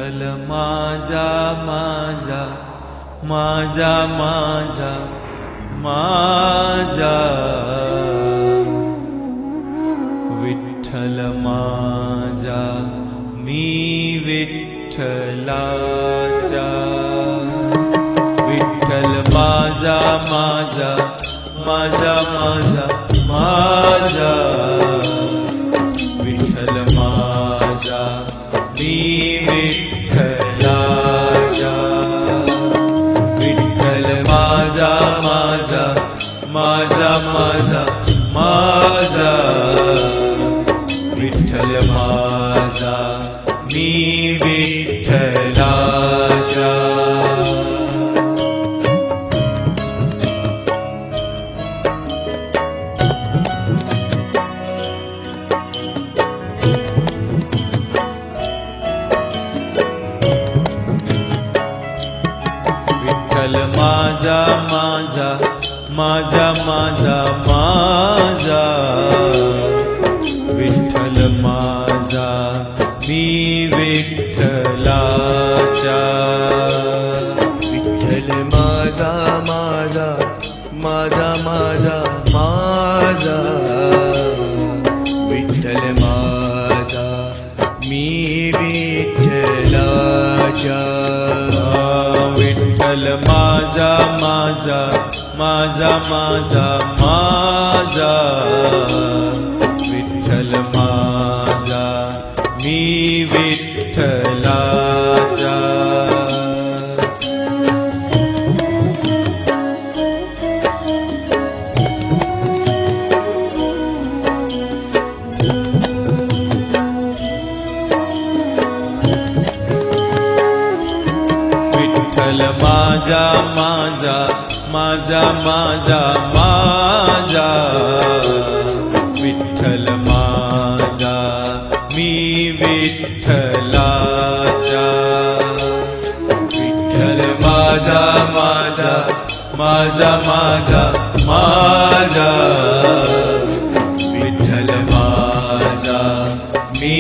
विठ्ठल माझा माझा माझा माझा माझा विठ्ठल माझा मी विठ्ठलाचा विठ्ठल माझा माझा माझा माझा माझा विठ्ठल माझा मी विठ्ठलाचा विठ्ठल माझा माझा माझा माझा माझा विठ्ठल माझा मी विठ्ठलाचा विठ्ठल माझा माझा माझा माझा माझा विठ्ठल माझा मी विठ्ठलाचा विठ्ठल माझा माझा माझा माझा माझा विठ्ठल माझा मी विठ्ठलाचा विठ्ठल माझा माझा माझा माझा माझा विठ्ठल माझा मी विठ्ठलाचा विठ्ठल माझा माझा माझा माझा माझा विठ्ठल माझा मी विठ्ठलाचा विठ्ठल माझा माझा माझा माझा माझा विठ्ठल माझा मी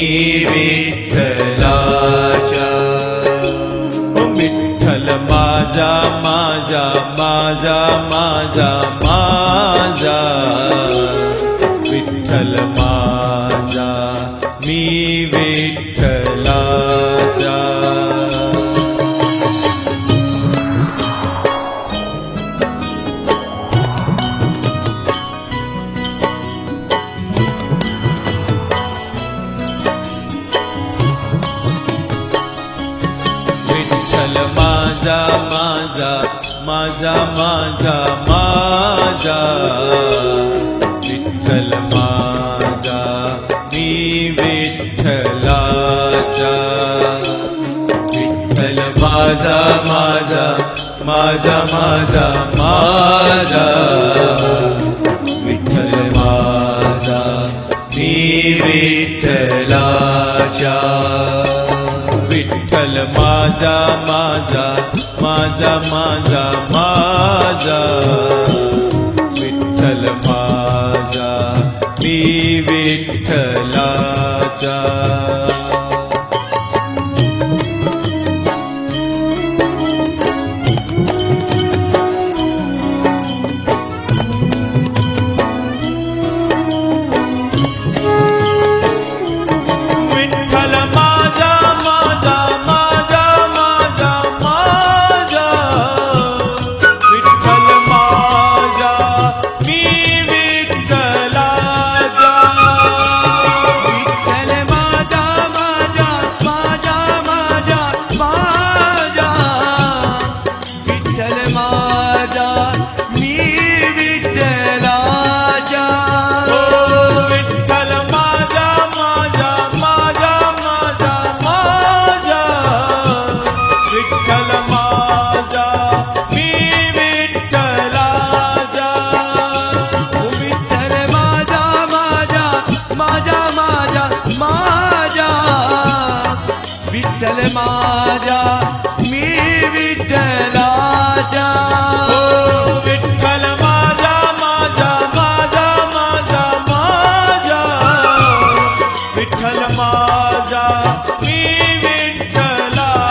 विठ्ठलाचा विठ्ठल माझा माझा माझा माझा माझा विठ्ठल माझा मी विठ्ठलाचा विठ्ठल माझा माझा माझा माझा माझा विठ्ठल माझा मी विठ्ठलाचा विठ्ठल माझा माझा माझा माझा माझा विठ्ठल माझा मी विठ्ठलाचा विठ्ठल माझा माझा माझा माझा माझा विठ्ठल माझा मी विठ्ठलाचा विठ्ठल माझा माझा माझा माझा माझा विठ्ठल माझा मी विठ्ठलाचा विठ्ठल माझा माझा माझा माझा माझा विठ्ठल माझा मी विठ्ठलाचा विठ्ठल माझा माझा माझा माझा माझा विठ्ठल माझा मी विठ्ठलाचा विठ्ठल माझा माझा माझा माझा माझा विठ्ठल माझा मी विठ्ठलाचा विठ्ठल माझा माझा माझा माझा माझा विठ्ठल माझा मी विठ्ठलाचा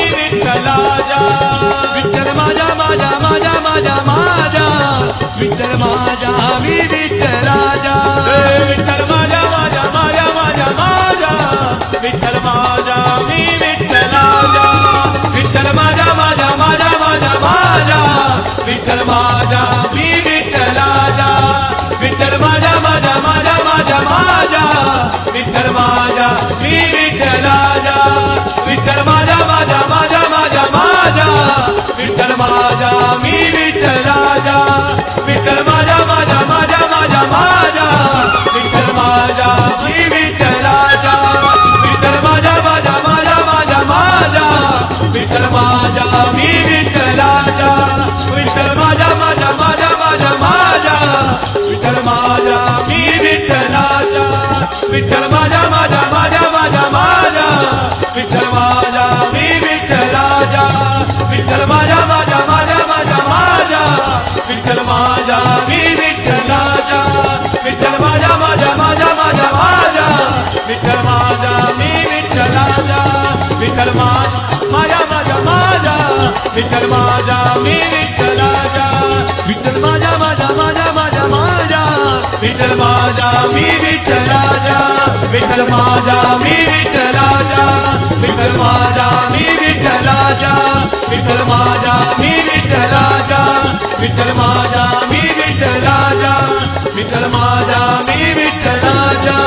विठ्ठलाजा विठ्ठल माझा माझा माझा माझा माझा विठ्ठल माझा मी विठ्ठलाजा विठ्ठल माझा माझा माझा माझा माझा विठ्ठल माझा मी विठ्ठलाजा विठ्ठल माझा माझा माझा माझा माझा विठ्ठल माझा मी विठ्ठलाजा विठ्ठल माझा माझा माझा माझा माझा विठ्ठल माझा मी विठ्ठलाजा विठ्ठल माझा माझा माझा माझा माझा विठ्ठल माझा मी विठ्ठलाजा विठ्ठल माझा माझा माझा माझा माझा विठ्ठल माझा मी विठ्ठलाजा विठ्ठल माझा माझा माझा माझा माझा विठ्ठल माझा मी विठ्ठलाजा विठ्ठल माझा माझा माझा माझा माझा विठ्ठल माझा मी विठ्ठलाजा विठ्ठल माझा माझा माझा माझा माझा विठ्ठल माझा मी विठ्ठलाजा विठ्ठल माझा माझा माझा माझा माझा विठ्ठल माझा मी विठ्ठलाजा विठ्ठल माझा माझा माझा माझा माझा विठ्ठल माझा मी विठ्ठलाजा विठ्ठल माझा माझा माझा माझा विठ्ठल माझा मी विठ्ठलाजा विठ्ठल माझा माझा माझा माझा माझा विठ्ठल माझा मी विठ्ठलाजा विठ्ठल माझा मी विठ्ठलाजा विठ्ठल माझा मी विठ्ठलाजा विठ्ठल माझा मी विठ्ठलाजा विठ्ठल माझा मी विठ्ठलाजा विठ्ठल माझा मी विठ्ठलाजा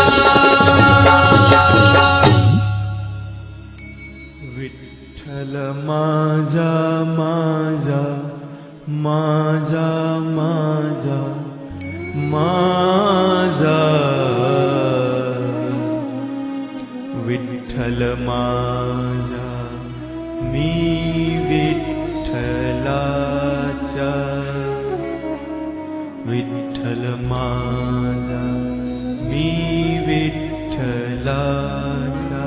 विठ्ठल माझा माझा माझा माझा माझा विठ्ठल माझा मी विठ्ठलाचा विठ्ठल माझा मी विठ्ठलाचा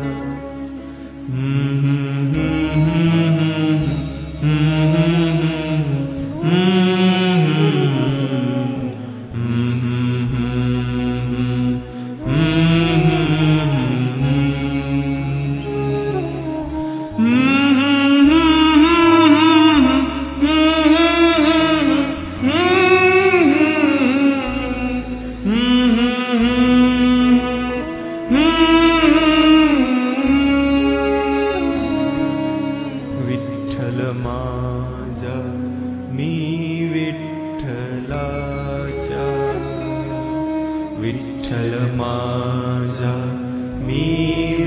विठ्ठल माझा मी विठ्ठलाचा विठ्ठल माझा मी